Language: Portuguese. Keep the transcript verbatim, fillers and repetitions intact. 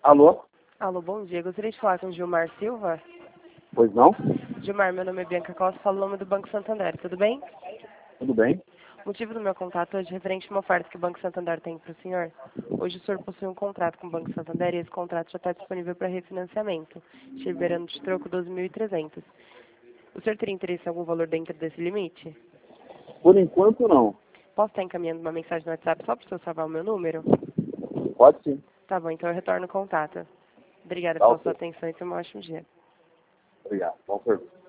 Alô? Alô, bom dia. Gostaria de falar com o Gilmar Silva. Pois não? Gilmar, meu nome é Bianca Costa, falo o nome do Banco Santander, tudo bem? Tudo bem? O motivo do meu contato hoje é referente a uma oferta que o Banco Santander tem para o senhor. Hoje o senhor possui um contrato com o Banco Santander e esse contrato já está disponível para refinanciamento, te liberando de troco doze mil e trezentos. O senhor teria interesse em algum valor dentro desse limite? Por enquanto, não. Posso estar encaminhando uma mensagem no WhatsApp só para o senhor salvar o meu número? Pode sim. Tá bom, então eu retorno o contato. Obrigada Tá pela sua ok. atenção e tenha um ótimo dia. Obrigado. Bom serviço.